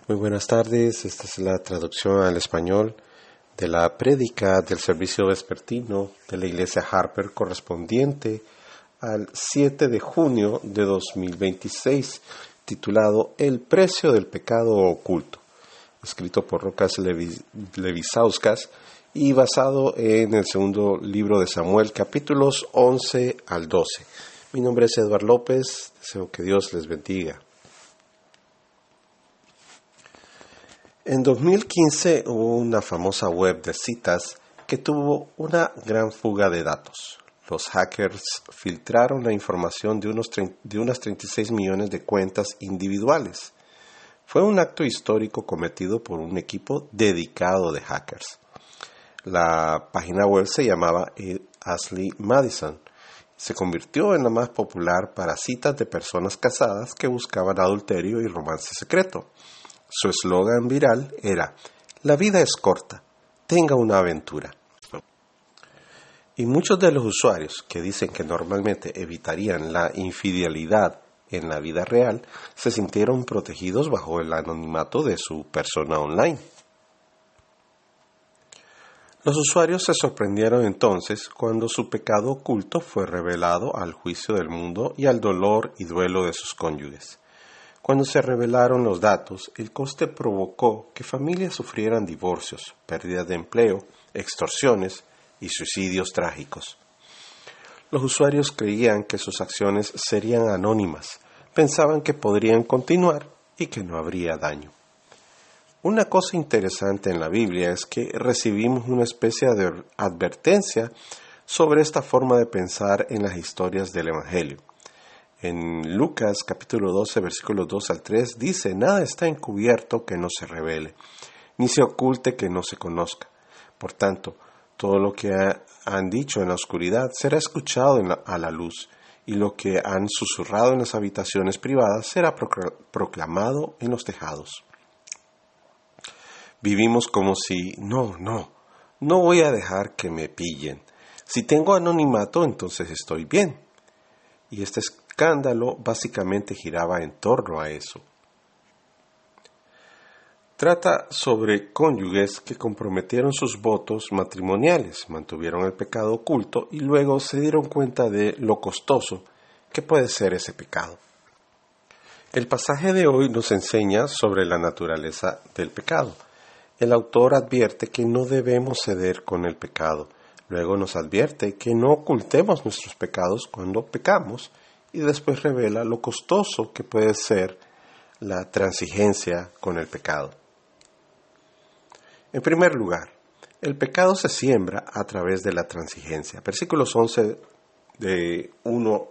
Muy buenas tardes, esta es la traducción al español de la prédica del servicio vespertino de la Iglesia Harper correspondiente al 7 de junio de 2026, titulado El precio del pecado oculto, escrito por Rokas Levisauskas y basado en el segundo libro de Samuel, capítulos 11 al 12. Mi nombre es Eduardo López, deseo que Dios les bendiga. En 2015 hubo una famosa web de citas que tuvo una gran fuga de datos. Los hackers filtraron la información de unas 36 millones de cuentas individuales. Fue un acto histórico cometido por un equipo dedicado de hackers. La página web se llamaba Ashley Madison. Se convirtió en la más popular para citas de personas casadas que buscaban adulterio y romance secreto. Su eslogan viral era: "La vida es corta, tenga una aventura". Y muchos de los usuarios que dicen que normalmente evitarían la infidelidad en la vida real se sintieron protegidos bajo el anonimato de su persona online. Los usuarios se sorprendieron entonces cuando su pecado oculto fue revelado al juicio del mundo y al dolor y duelo de sus cónyuges. Cuando se revelaron los datos, el coste provocó que familias sufrieran divorcios, pérdidas de empleo, extorsiones y suicidios trágicos. Los usuarios creían que sus acciones serían anónimas, pensaban que podrían continuar y que no habría daño. Una cosa interesante en la Biblia es que recibimos una especie de advertencia sobre esta forma de pensar en las historias del Evangelio. En Lucas capítulo 12, versículos 2 al 3, dice: "Nada está encubierto que no se revele, ni se oculte que no se conozca. Por tanto, todo lo que han dicho en la oscuridad será escuchado a la luz, y lo que han susurrado en las habitaciones privadas será proclamado en los tejados". Vivimos como si, no voy a dejar que me pillen. Si tengo anonimato, entonces estoy bien. Y este escándalo básicamente giraba en torno a eso. Trata sobre cónyuges que comprometieron sus votos matrimoniales, mantuvieron el pecado oculto y luego se dieron cuenta de lo costoso que puede ser ese pecado. El pasaje de hoy nos enseña sobre la naturaleza del pecado. El autor advierte que no debemos ceder con el pecado. Luego nos advierte que no ocultemos nuestros pecados cuando pecamos y después revela lo costoso que puede ser la transigencia con el pecado. En primer lugar, el pecado se siembra a través de la transigencia. Versículos del 1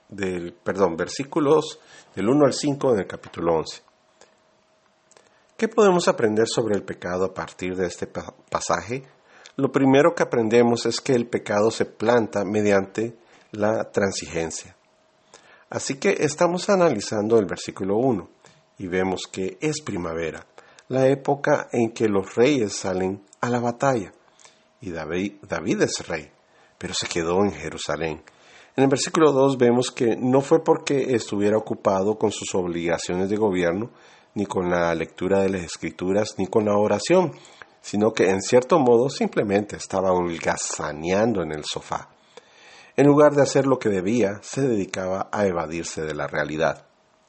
al 5 del capítulo 11. ¿Qué podemos aprender sobre el pecado a partir de este pasaje? Lo primero que aprendemos es que el pecado se planta mediante la transigencia. Así que estamos analizando el versículo 1 y vemos que es primavera, la época en que los reyes salen a la batalla. Y David es rey, pero se quedó en Jerusalén. En el versículo 2 vemos que no fue porque estuviera ocupado con sus obligaciones de gobierno, ni con la lectura de las Escrituras, ni con la oración, sino que en cierto modo simplemente estaba holgazaneando en el sofá. En lugar de hacer lo que debía, se dedicaba a evadirse de la realidad.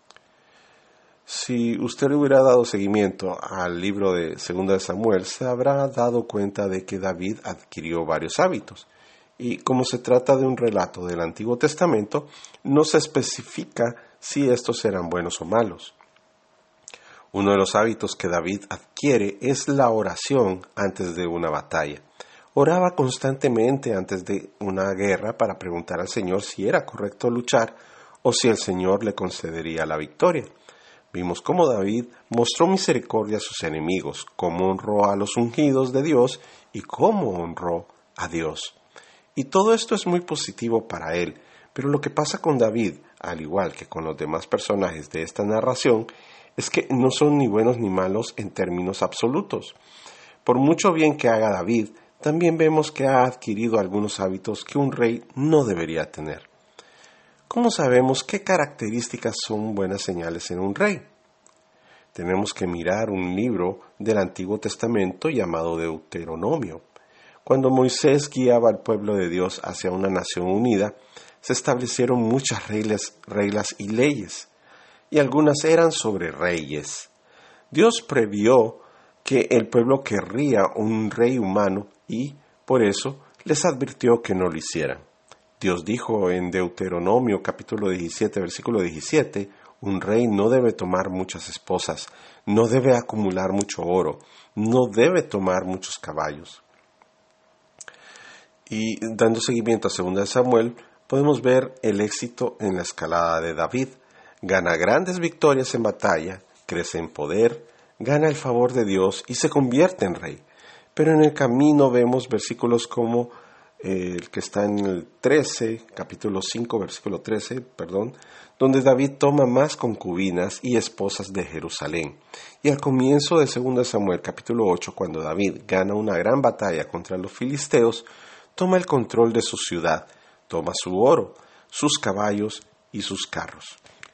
Si usted le hubiera dado seguimiento al libro de 2 de Samuel, se habrá dado cuenta de que David adquirió varios hábitos. Y como se trata de un relato del Antiguo Testamento, no se especifica si estos eran buenos o malos. Uno de los hábitos que David adquiere es la oración antes de una batalla. Oraba constantemente antes de una guerra para preguntar al Señor si era correcto luchar o si el Señor le concedería la victoria. Vimos cómo David mostró misericordia a sus enemigos, cómo honró a los ungidos de Dios y cómo honró a Dios. Y todo esto es muy positivo para él, pero lo que pasa con David, al igual que con los demás personajes de esta narración, es que no son ni buenos ni malos en términos absolutos. Por mucho bien que haga David, también vemos que ha adquirido algunos hábitos que un rey no debería tener. ¿Cómo sabemos qué características son buenas señales en un rey? Tenemos que mirar un libro del Antiguo Testamento llamado Deuteronomio. Cuando Moisés guiaba al pueblo de Dios hacia una nación unida, se establecieron muchas reglas y leyes, y algunas eran sobre reyes. Dios previó que el pueblo querría un rey humano y, por eso, les advirtió que no lo hicieran. Dios dijo en Deuteronomio capítulo 17, versículo 17, un rey no debe tomar muchas esposas, no debe acumular mucho oro, no debe tomar muchos caballos. Y dando seguimiento a 2 Samuel, podemos ver el éxito en la escalada de David. Gana grandes victorias en batalla, crece en poder, gana el favor de Dios y se convierte en rey. Pero en el camino vemos versículos como el que está en el 13, capítulo 5, versículo 13, donde David toma más concubinas y esposas de Jerusalén. Y al comienzo de 2 Samuel, capítulo 8, cuando David gana una gran batalla contra los filisteos, toma el control de su ciudad, toma su oro, sus caballos y sus carros.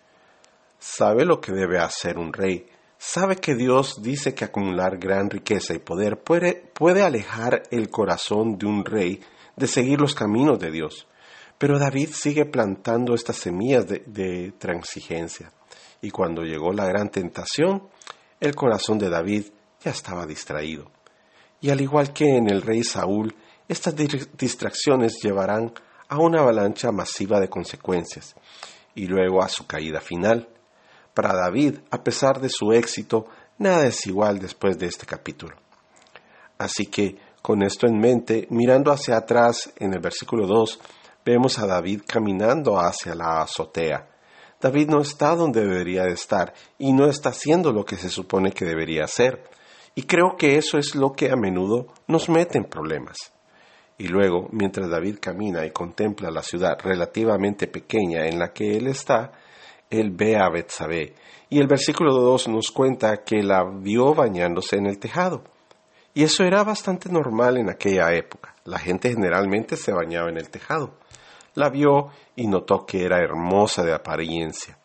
Sabe lo que debe hacer un rey. Sabe que Dios dice que acumular gran riqueza y poder puede alejar el corazón de un rey de seguir los caminos de Dios. Pero David sigue plantando estas semillas de transigencia. Y cuando llegó la gran tentación, el corazón de David ya estaba distraído. Y al igual que en el rey Saúl, estas distracciones llevarán a una avalancha masiva de consecuencias y luego a su caída final. Para David, a pesar de su éxito, nada es igual después de este capítulo. Así que, con esto en mente, mirando hacia atrás en el versículo 2, vemos a David caminando hacia la azotea. David no está donde debería de estar y no está haciendo lo que se supone que debería hacer. Y creo que eso es lo que a menudo nos mete en problemas. Y luego, mientras David camina y contempla la ciudad relativamente pequeña en la que él está, él ve a Betsabé. Y el versículo 2 nos cuenta que la vio bañándose en el tejado. Y eso era bastante normal en aquella época. La gente generalmente se bañaba en el tejado. La vio y notó que era hermosa de apariencia.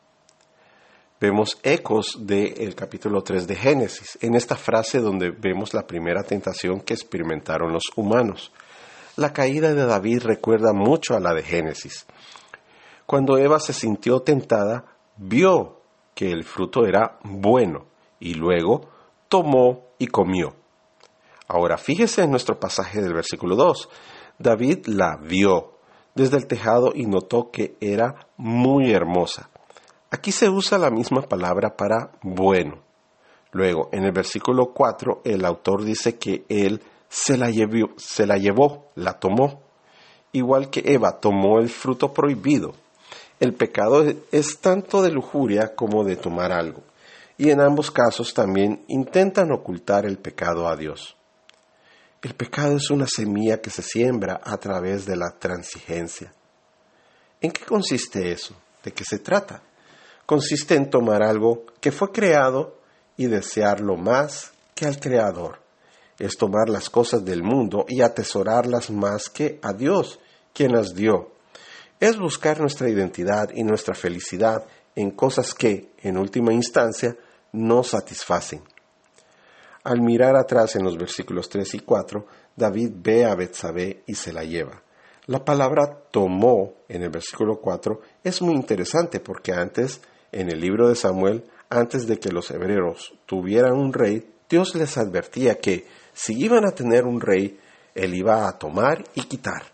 Vemos ecos del capítulo 3 de Génesis, en esta frase donde vemos la primera tentación que experimentaron los humanos. La caída de David recuerda mucho a la de Génesis. Cuando Eva se sintió tentada, vio que el fruto era bueno y luego tomó y comió. Ahora fíjese en nuestro pasaje del versículo 2. David la vio desde el tejado y notó que era muy hermosa. Aquí se usa la misma palabra para bueno. Luego, en el versículo 4, el autor dice que él se la llevó, la tomó. Igual que Eva tomó el fruto prohibido. El pecado es tanto de lujuria como de tomar algo. Y en ambos casos también intentan ocultar el pecado a Dios. El pecado es una semilla que se siembra a través de la transigencia. ¿En qué consiste eso? ¿De qué se trata? Consiste en tomar algo que fue creado y desearlo más que al Creador. Es tomar las cosas del mundo y atesorarlas más que a Dios, quien las dio. Es buscar nuestra identidad y nuestra felicidad en cosas que, en última instancia, no satisfacen. Al mirar atrás en los versículos 3 y 4, David ve a Betsabé y se la lleva. La palabra tomó en el versículo 4 es muy interesante porque antes, en el libro de Samuel, antes de que los hebreos tuvieran un rey, Dios les advertía que si iban a tener un rey, él iba a tomar y quitar.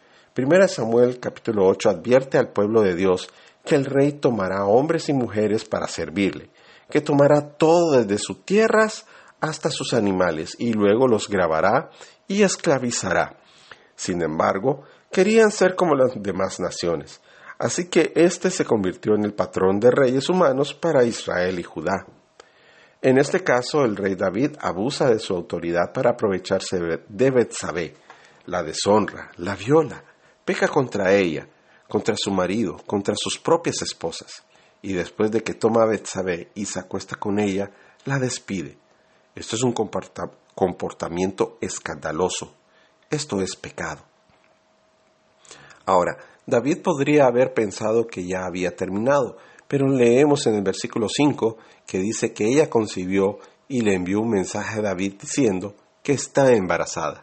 1 Samuel capítulo 8 advierte al pueblo de Dios que el rey tomará hombres y mujeres para servirle, que tomará todo desde sus tierras hasta sus animales y luego los grabará y esclavizará. Sin embargo, querían ser como las demás naciones, así que éste se convirtió en el patrón de reyes humanos para Israel y Judá. En este caso, el rey David abusa de su autoridad para aprovecharse de Betsabé, la deshonra, la viola, peca contra ella, contra su marido, contra sus propias esposas, y después de que toma a Betsabé y se acuesta con ella, la despide. Esto es un comportamiento escandaloso. Esto es pecado. Ahora, David podría haber pensado que ya había terminado, pero leemos en el versículo 5 que dice que ella concibió y le envió un mensaje a David diciendo que está embarazada.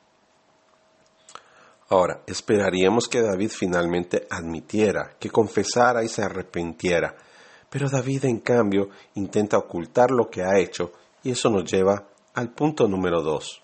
Ahora, esperaríamos que David finalmente admitiera, que confesara y se arrepintiera, pero David en cambio intenta ocultar lo que ha hecho y eso nos lleva al punto número 2.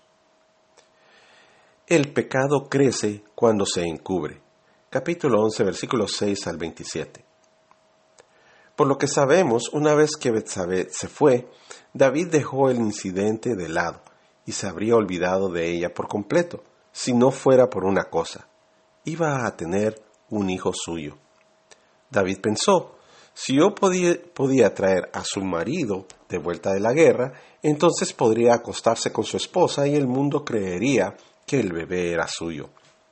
El pecado crece cuando se encubre. Capítulo 11, versículos 6 al 27. Por lo que sabemos, una vez que Betsabé se fue, David dejó el incidente de lado y se habría olvidado de ella por completo, si no fuera por una cosa. Iba a tener un hijo suyo. David pensó, si yo podía traer a su marido de vuelta de la guerra, entonces podría acostarse con su esposa y el mundo creería que el bebé era suyo.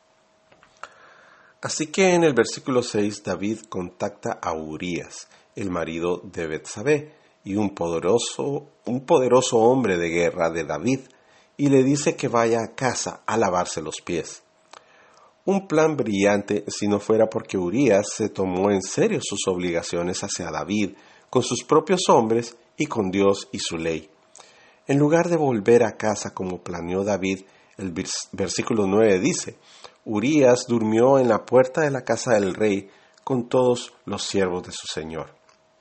Así que en el versículo 6 David contacta a Urías, el marido de Betsabé, y un poderoso hombre de guerra de David, y le dice que vaya a casa a lavarse los pies. Un plan brillante si no fuera porque Urías se tomó en serio sus obligaciones hacia David, con sus propios hombres y con Dios y su ley. En lugar de volver a casa como planeó David, el versículo 9 dice, Urías durmió en la puerta de la casa del rey con todos los siervos de su señor.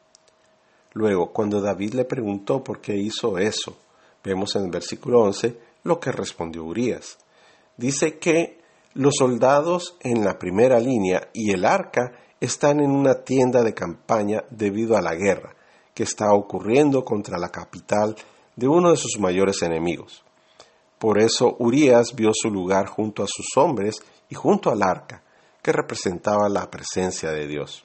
Luego, cuando David le preguntó por qué hizo eso, vemos en el versículo 11 lo que respondió Urías. Dice que los soldados en la primera línea y el arca están en una tienda de campaña debido a la guerra que está ocurriendo contra la capital de uno de sus mayores enemigos. Por eso Urías vio su lugar junto a sus hombres y junto al arca, que representaba la presencia de Dios.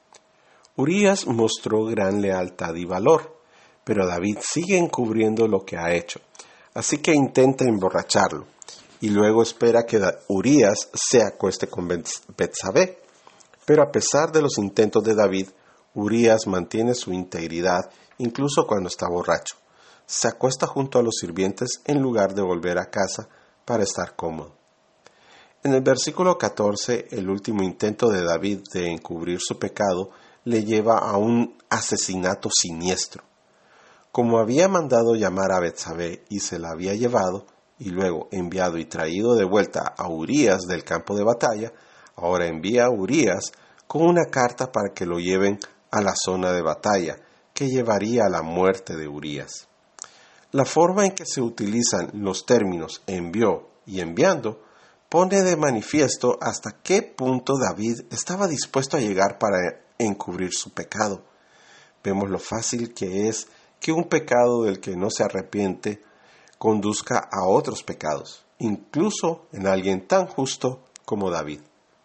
Urías mostró gran lealtad y valor, pero David sigue encubriendo lo que ha hecho, así que intenta emborracharlo, y luego espera que Urías se acueste con Betsabé. Pero a pesar de los intentos de David, Urías mantiene su integridad incluso cuando está borracho. Se acuesta junto a los sirvientes en lugar de volver a casa para estar cómodo. En el versículo 14, el último intento de David de encubrir su pecado le lleva a un asesinato siniestro. Como había mandado llamar a Betsabé y se la había llevado, y luego enviado y traído de vuelta a Urías del campo de batalla, ahora envía a Urías con una carta para que lo lleven a la zona de batalla, que llevaría a la muerte de Urías. La forma en que se utilizan los términos envió y enviando pone de manifiesto hasta qué punto David estaba dispuesto a llegar para encubrir su pecado. Vemos lo fácil que es que un pecado del que no se arrepiente conduzca a otros pecados, incluso en alguien tan justo como David.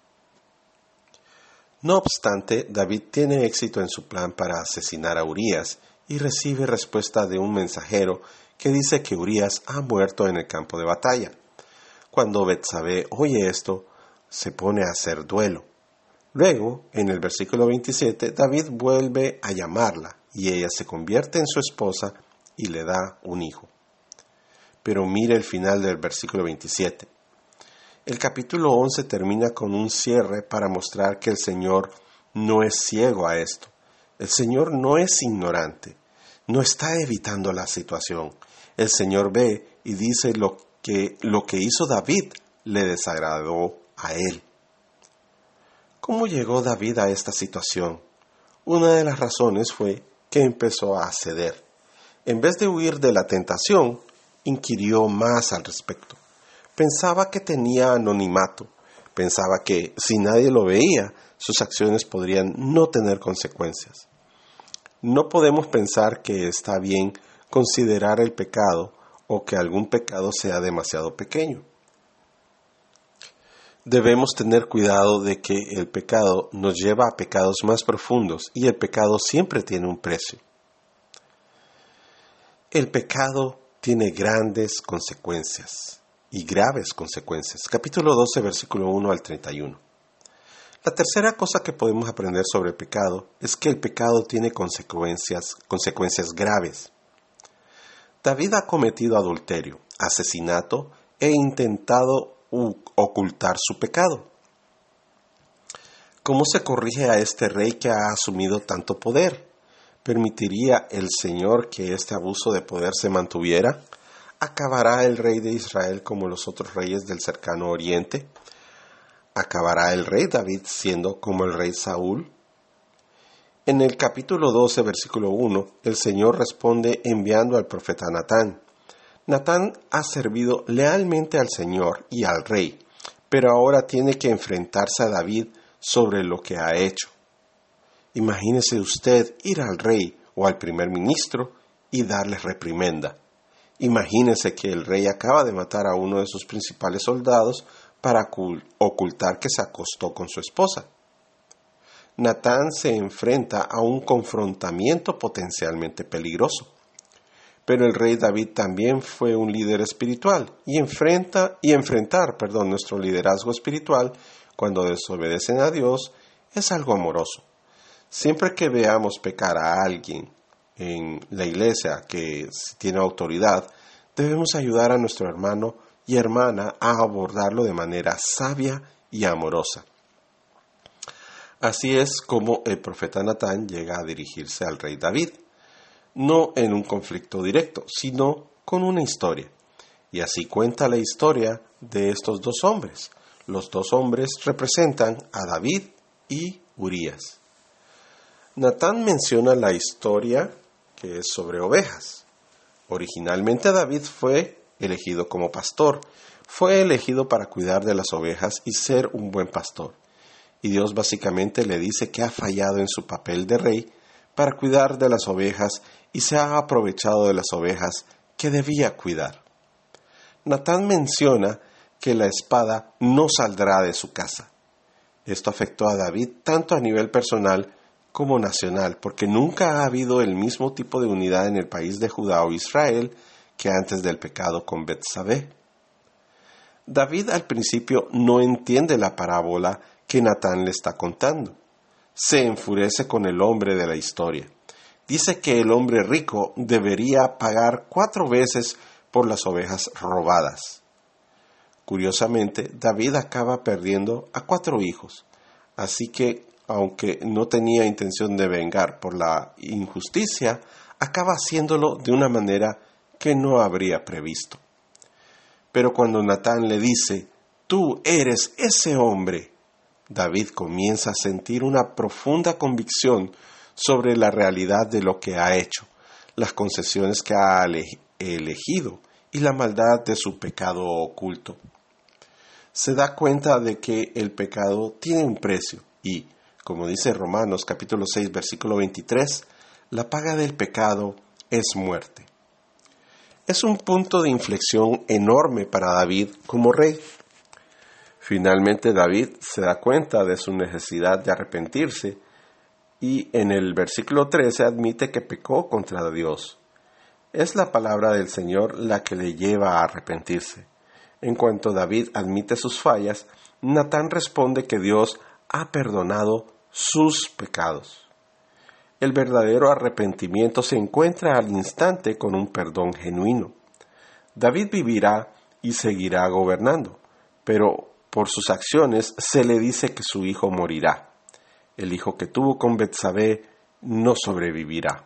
No obstante, David tiene éxito en su plan para asesinar a Urías y recibe respuesta de un mensajero que dice que Urías ha muerto en el campo de batalla. Cuando Betsabé oye esto, se pone a hacer duelo. Luego, en el versículo 27, David vuelve a llamarla y ella se convierte en su esposa y le da un hijo. Pero mire el final del versículo 27. El capítulo 11 termina con un cierre para mostrar que el Señor no es ciego a esto. El Señor no es ignorante, no está evitando la situación. El Señor ve y dice lo que hizo David le desagradó a él. ¿Cómo llegó David a esta situación? Una de las razones fue que empezó a ceder. En vez de huir de la tentación, inquirió más al respecto. Pensaba que tenía anonimato. Pensaba que si nadie lo veía, sus acciones podrían no tener consecuencias. No podemos pensar que está bien considerar el pecado o que algún pecado sea demasiado pequeño. Debemos tener cuidado de que el pecado nos lleva a pecados más profundos y el pecado siempre tiene un precio. El pecado tiene grandes consecuencias y graves consecuencias. Capítulo 12, versículo 1 al 31. La tercera cosa que podemos aprender sobre el pecado es que el pecado tiene consecuencias graves. David ha cometido adulterio, asesinato e intentado ocultar su pecado. ¿Cómo se corrige a este rey que ha asumido tanto poder? ¿Permitiría el Señor que este abuso de poder se mantuviera? ¿Acabará el rey de Israel como los otros reyes del cercano oriente? ¿Acabará el rey David siendo como el rey Saúl? En el capítulo 12, versículo 1, el Señor responde enviando al profeta Natán. Natán ha servido lealmente al Señor y al rey, pero ahora tiene que enfrentarse a David sobre lo que ha hecho. Imagínese usted ir al rey o al primer ministro y darles reprimenda. Imagínese que el rey acaba de matar a uno de sus principales soldados para ocultar que se acostó con su esposa. Natán se enfrenta a un confrontamiento potencialmente peligroso. Pero el rey David también fue un líder espiritual y enfrentar nuestro liderazgo espiritual cuando desobedecen a Dios es algo amoroso. Siempre que veamos pecar a alguien en la iglesia que tiene autoridad, debemos ayudar a nuestro hermano y hermana a abordarlo de manera sabia y amorosa. Así es como el profeta Natán llega a dirigirse al rey David, no en un conflicto directo, sino con una historia. Y así cuenta la historia de estos dos hombres. Los dos hombres representan a David y Urías. Natán menciona la historia que es sobre ovejas. Originalmente David fue elegido como pastor, fue elegido para cuidar de las ovejas y ser un buen pastor. Y Dios básicamente le dice que ha fallado en su papel de rey para cuidar de las ovejas y se ha aprovechado de las ovejas que debía cuidar. Natán menciona que la espada no saldrá de su casa. Esto afectó a David tanto a nivel personal como nacional, porque nunca ha habido el mismo tipo de unidad en el país de Judá o Israel que antes del pecado con Betsabé. David al principio no entiende la parábola que Natán le está contando. Se enfurece con el hombre de la historia. Dice que el hombre rico debería pagar 4 veces por las ovejas robadas. Curiosamente, David acaba perdiendo a 4 hijos, así que, aunque no tenía intención de vengar por la injusticia, acaba haciéndolo de una manera que no habría previsto. Pero cuando Natán le dice, «Tú eres ese hombre», David comienza a sentir una profunda convicción sobre la realidad de lo que ha hecho, las concesiones que ha elegido y la maldad de su pecado oculto. Se da cuenta de que el pecado tiene un precio y, como dice Romanos capítulo 6, versículo 23, la paga del pecado es muerte. Es un punto de inflexión enorme para David como rey. Finalmente David se da cuenta de su necesidad de arrepentirse y en el versículo 13 admite que pecó contra Dios. Es la palabra del Señor la que le lleva a arrepentirse. En cuanto David admite sus fallas, Natán responde que Dios ha perdonado sus pecados. El verdadero arrepentimiento se encuentra al instante con un perdón genuino. David vivirá y seguirá gobernando, pero por sus acciones se le dice que su hijo morirá. El hijo que tuvo con Betsabé no sobrevivirá.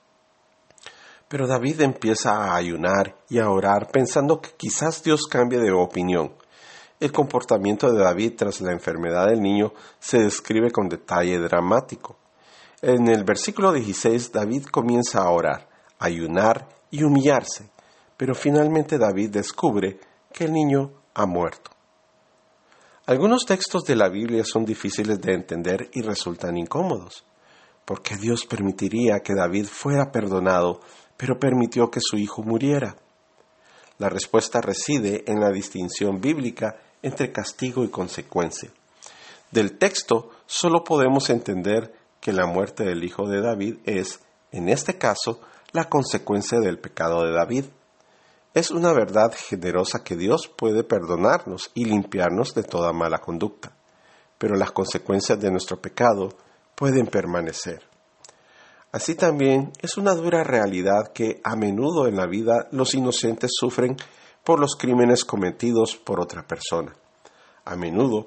Pero David empieza a ayunar y a orar pensando que quizás Dios cambie de opinión. El comportamiento de David tras la enfermedad del niño se describe con detalle dramático. En el versículo 16 David comienza a orar, ayunar y humillarse, pero finalmente David descubre que el niño ha muerto. Algunos textos de la Biblia son difíciles de entender y resultan incómodos. ¿Por qué Dios permitiría que David fuera perdonado, pero permitió que su hijo muriera? La respuesta reside en la distinción bíblica entre castigo y consecuencia. Del texto solo podemos entender que la muerte del hijo de David es, en este caso, la consecuencia del pecado de David. Es una verdad generosa que Dios puede perdonarnos y limpiarnos de toda mala conducta, pero las consecuencias de nuestro pecado pueden permanecer. Así también es una dura realidad que a menudo en la vida los inocentes sufren por los crímenes cometidos por otra persona. A menudo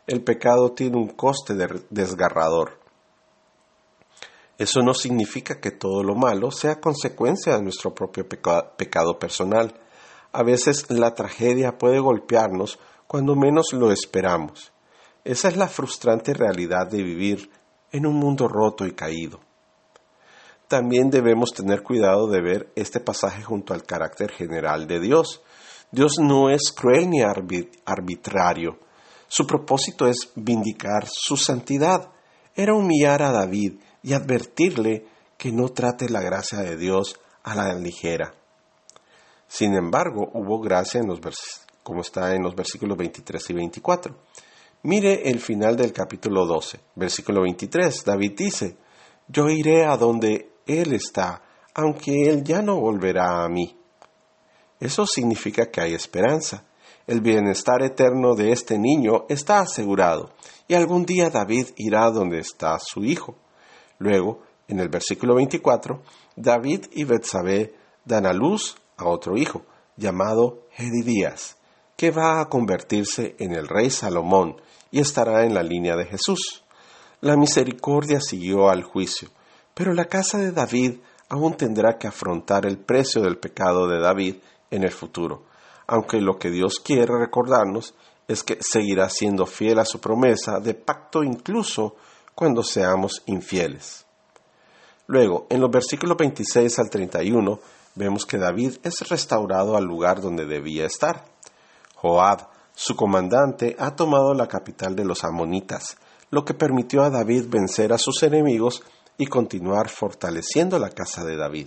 el pecado tiene un coste desgarrador. Eso no significa que todo lo malo sea consecuencia de nuestro propio pecado personal. A veces la tragedia puede golpearnos cuando menos lo esperamos. Esa es la frustrante realidad de vivir en un mundo roto y caído. También debemos tener cuidado de ver este pasaje junto al carácter general de Dios. Dios no es cruel ni arbitrario. Su propósito es vindicar su santidad. Era humillar a David y advertirle que no trate la gracia de Dios a la ligera. Sin embargo, hubo gracia como está en los versículos 23 y 24. Mire el final del capítulo 12, versículo 23. David dice: «Yo iré a donde Él está, aunque Él ya no volverá a mí». Eso significa que hay esperanza. El bienestar eterno de este niño está asegurado, y algún día David irá donde está su hijo. Luego, en el versículo 24, David y Betsabé dan a luz a otro hijo, llamado Jedidías, que va a convertirse en el rey Salomón y estará en la línea de Jesús. La misericordia siguió al juicio, pero la casa de David aún tendrá que afrontar el precio del pecado de David en el futuro, aunque lo que Dios quiere recordarnos es que seguirá siendo fiel a su promesa de pacto incluso cuando seamos infieles. Luego, en los versículos 26 al 31, vemos que David es restaurado al lugar donde debía estar. Joab, su comandante, ha tomado la capital de los amonitas, lo que permitió a David vencer a sus enemigos y continuar fortaleciendo la casa de David.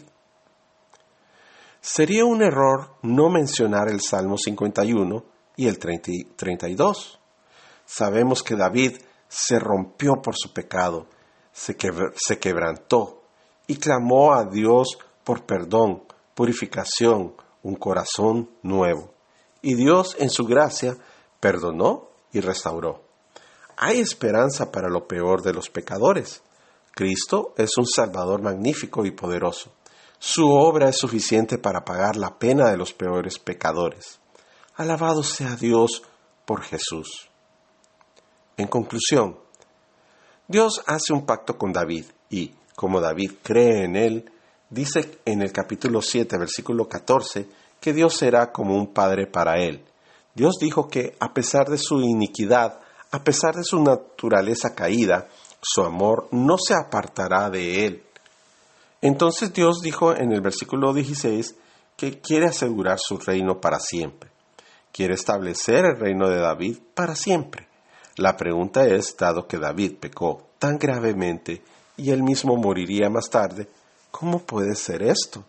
Sería un error no mencionar el Salmo 51 y el 32. Sabemos que David se rompió por su pecado, se quebrantó y clamó a Dios por perdón, purificación, un corazón nuevo. Y Dios, en su gracia, perdonó y restauró. Hay esperanza para lo peor de los pecadores. Cristo es un Salvador magnífico y poderoso. Su obra es suficiente para pagar la pena de los peores pecadores. Alabado sea Dios por Jesús. En conclusión, Dios hace un pacto con David y, como David cree en él, dice en el capítulo 7, versículo 14, que Dios será como un padre para él. Dios dijo que, a pesar de su iniquidad, a pesar de su naturaleza caída, su amor no se apartará de él. Entonces Dios dijo en el versículo 16 que quiere asegurar su reino para siempre. Quiere establecer el reino de David para siempre. La pregunta es, dado que David pecó tan gravemente y él mismo moriría más tarde, ¿cómo puede ser esto?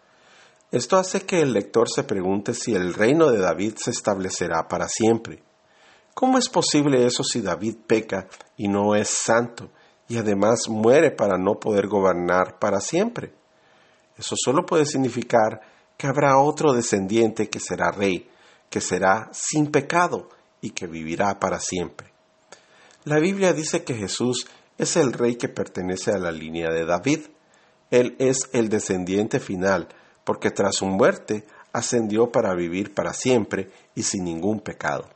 Esto hace que el lector se pregunte si el reino de David se establecerá para siempre. ¿Cómo es posible eso si David peca y no es santo y además muere para no poder gobernar para siempre? Eso solo puede significar que habrá otro descendiente que será rey, que será sin pecado y que vivirá para siempre. La Biblia dice que Jesús es el rey que pertenece a la línea de David. Él es el descendiente final, porque tras su muerte ascendió para vivir para siempre y sin ningún pecado.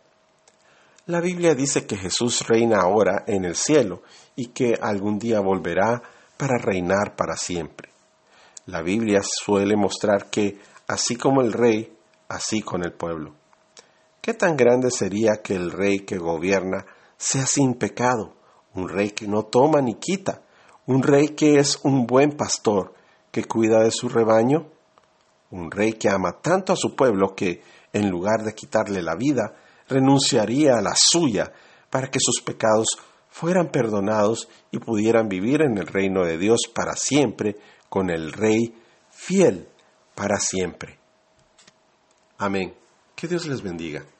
La Biblia dice que Jesús reina ahora en el cielo y que algún día volverá para reinar para siempre. La Biblia suele mostrar que, así como el rey, así con el pueblo. ¿Qué tan grande sería que el rey que gobierna sea sin pecado, un rey que no toma ni quita, un rey que es un buen pastor, que cuida de su rebaño? Un rey que ama tanto a su pueblo que, en lugar de quitarle la vida, renunciaría a la suya para que sus pecados fueran perdonados y pudieran vivir en el reino de Dios para siempre con el Rey fiel para siempre. Amén. Que Dios les bendiga.